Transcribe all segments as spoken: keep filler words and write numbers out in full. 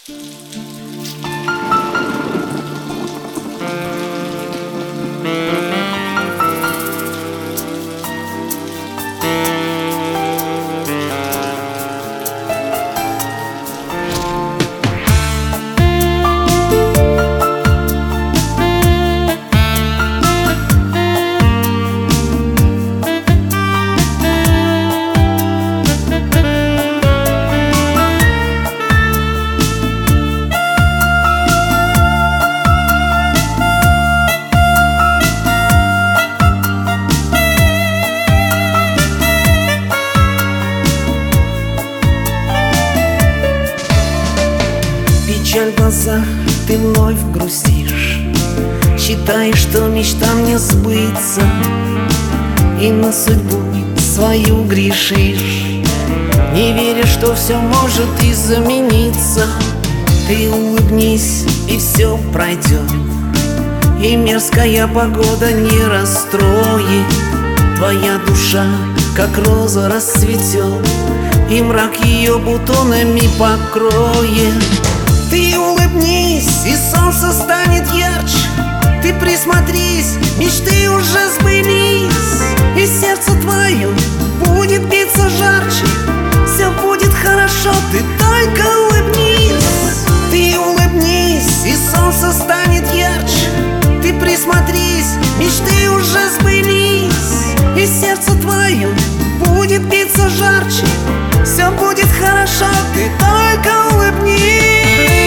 Печаль в глазах, ты вновь грустишь, считаешь, что мечтам не сбыться, и на судьбу свою грешишь, не веришь, что все может измениться. Ты улыбнись, и все пройдет, и мерзкая погода не расстроит. Твоя душа, как роза, расцветет, и мрак ее бутонами покроет. Ты улыбнись, и солнце станет ярче. Ты присмотрись, мечты уже сбылись, и сердце твое будет биться жарче. Все будет хорошо, ты только улыбнись. Ты улыбнись, и солнце станет ярче. Ты присмотрись, мечты уже сбылись, и сердце твое будет биться жарче. Все будет хорошо, ты только улыбнись.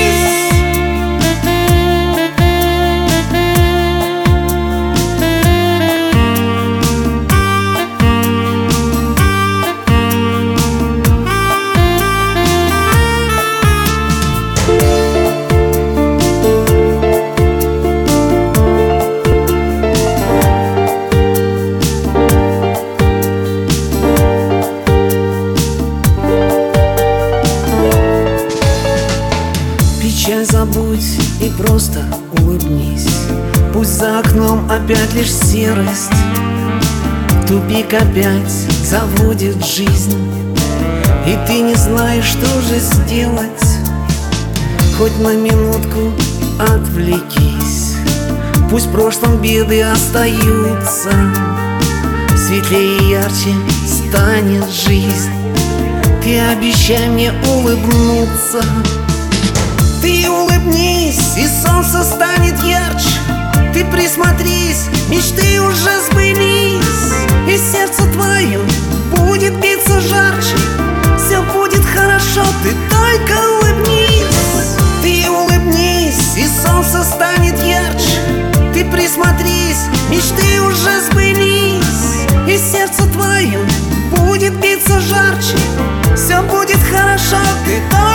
Печаль забудь и просто улыбнись. Пусть за окном опять лишь серость, тупик опять заводит жизнь, и ты не знаешь, что же сделать. Хоть на минутку отвлекись, пусть в прошлом беды остаются, светлее и ярче станет жизнь. Ты обещай мне улыбнуться. Ты улыбнись, и солнце станет ярче. Ты присмотрись, мечты уже сбылись, и сердце твое будет биться жарче. Все будет хорошо, ты только улыбнись. Ты улыбнись, и солнце станет ярче. Ты присмотрись, мечты уже сбылись, и сердце твое будет биться жарче. Все будет хорошо, ты только